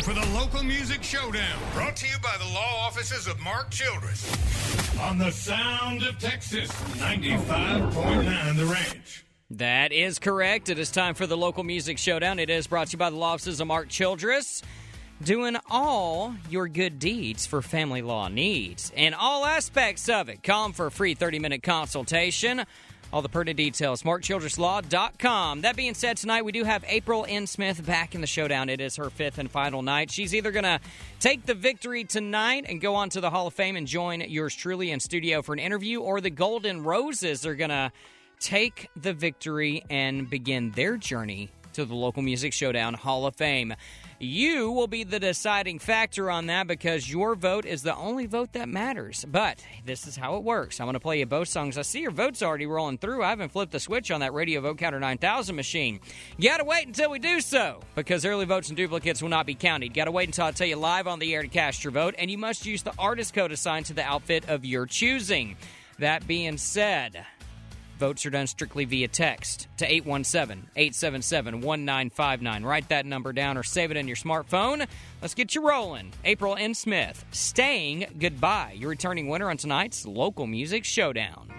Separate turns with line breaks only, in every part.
for the Local Music Showdown, brought to you by the law offices of Mark Childress. On the Sound of Texas, 95.9 The Ranch.
That is correct. It is time for the Local Music Showdown. It is brought to you by the law offices of Mark Childress, doing all your good deeds for family law needs and all aspects of it. Call them for a free 30-minute consultation. All the pertinent details, markchildresslaw.com. That being said, tonight we do have April N. Smith back in the showdown. It is her fifth and final night. She's either going to take the victory tonight and go on to the Hall of Fame and join yours truly in studio for an interview, or the Golden Roses are going to take the victory and begin their journey to the Local Music Showdown Hall of Fame. You will be the deciding factor on that because your vote is the only vote that matters. But this is how it works. I'm going to play you both songs. I see your votes already rolling through. I haven't flipped the switch on that Radio Vote Counter 9000 machine. You got to wait until we do so because early votes and duplicates will not be counted. You got to wait until I tell you live on the air to cast your vote, and you must use the artist code assigned to the outfit of your choosing. That being said, votes are done strictly via text to 817-877-1959. Write that number down or save it in your smartphone. Let's get you rolling. April N. Smith, Staying Goodbye. Your returning winner on tonight's Local Music Showdown.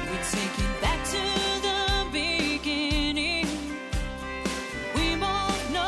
Taking back to the beginning. We both know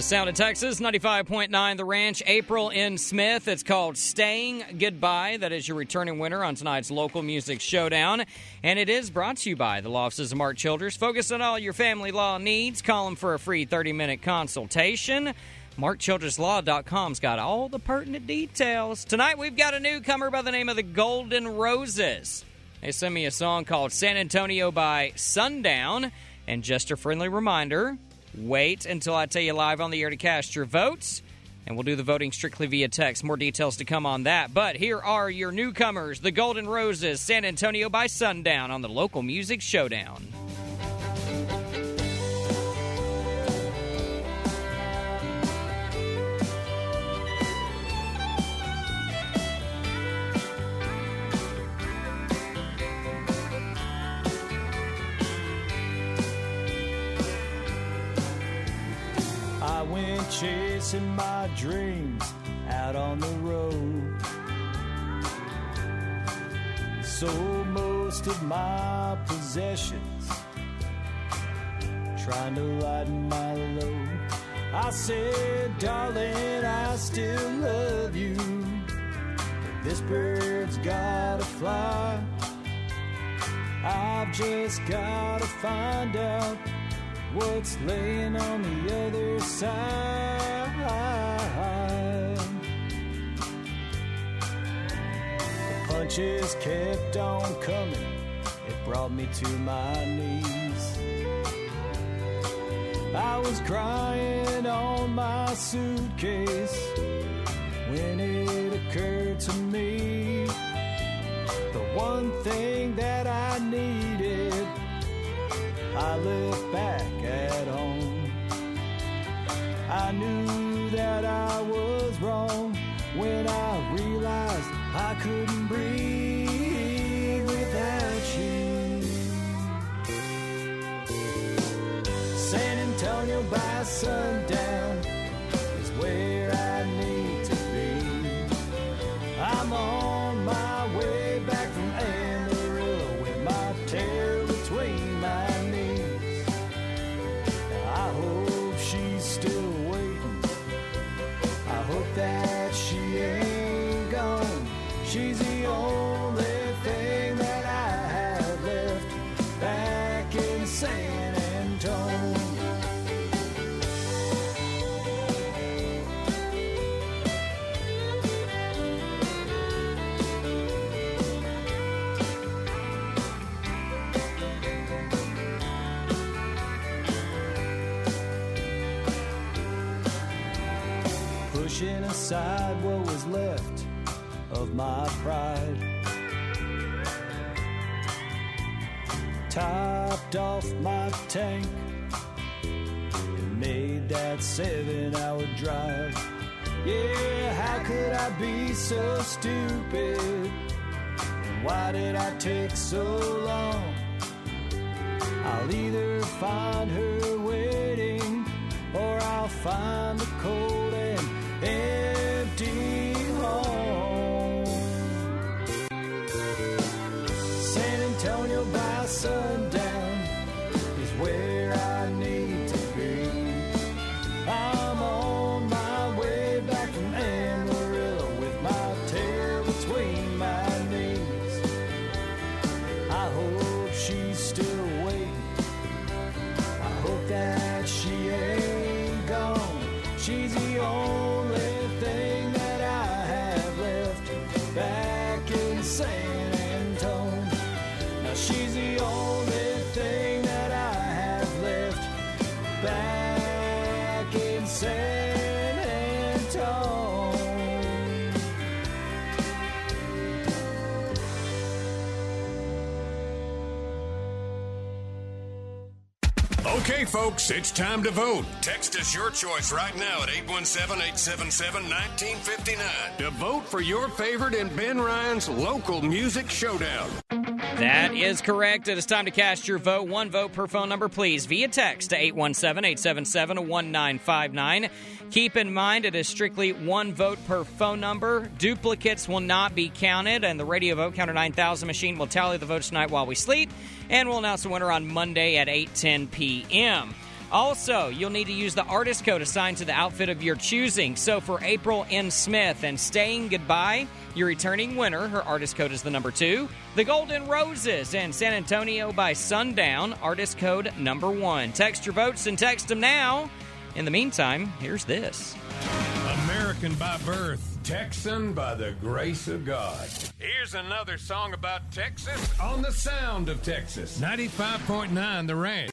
The Sound of Texas, 95.9 The Ranch. April N. Smith. It's called Staying Goodbye. That is your returning winner on tonight's local music showdown. And it is brought to you by the law offices of Mark Childress. Focus on all your family law needs. Call them for a free 30-minute consultation. MarkChildressLaw.com's got all the pertinent details. Tonight we've got a newcomer by the name of the Golden Roses. They sent me a song called San Antonio by Sundown. And just a friendly reminder, wait until I tell you live on the air to cast your votes, and we'll do the voting strictly via text. More details to come on that. But here are your newcomers, the Golden Roses, San Antonio by Sundown on the Local Music Showdown.
I went chasing my dreams out on the road. Sold most of my possessions, trying to lighten my load. I said, darling, I still love you, but this bird's gotta fly. I've just gotta find out what's laying on the other side. The punches kept on coming. It brought me to my knees. I was crying on my suitcase when it occurred to me, the one thing that I needed I left back at home. I knew that I was wrong when I realized I couldn't breathe without you. San Antonio by sundown is where I need to be. I'm on my way back from Amarillo with my tail between my knees. I hope she's still waiting. I hope that she ain't gone. She's the only thing that I have left back in San Antonio. Pushing aside what was left of my pride, topped off my tank and made that 7-hour drive. Yeah, how could I be so stupid? And why did I take so long? I'll either find her waiting or I'll find the cold and empty home. San Antonio by sundown is where I need to be. I'm on my way back from Amarillo with my tail between my knees. I hope she's still waiting. I hope that she ain't gone. She's the only thing that I have left back in San Antonio. Now she's the only thing that I have left back in San Antonio.
Okay, folks, it's time to vote. Text us your choice right now at 817-877-1959 to vote for your favorite in Ben Ryan's local music showdown.
That is correct. It is time to cast your vote. One vote per phone number, please, via text to 817-877-1959. Keep in mind, it is strictly one vote per phone number. Duplicates will not be counted, and the Radio Vote Counter 9000 machine will tally the votes tonight while we sleep, and we'll announce the winner on Monday at 8:10 p.m. Also, you'll need to use the artist code assigned to the outfit of your choosing. So for April N. Smith and Staying Goodbye, your returning winner, her artist code is the number 2. The Golden Roses and San Antonio by Sundown, artist code number 1. Text your votes and text them now. In the meantime, here's this.
American by birth, Texan by the grace of God. Here's another song about Texas on the Sound of Texas. 95.9 The Ranch.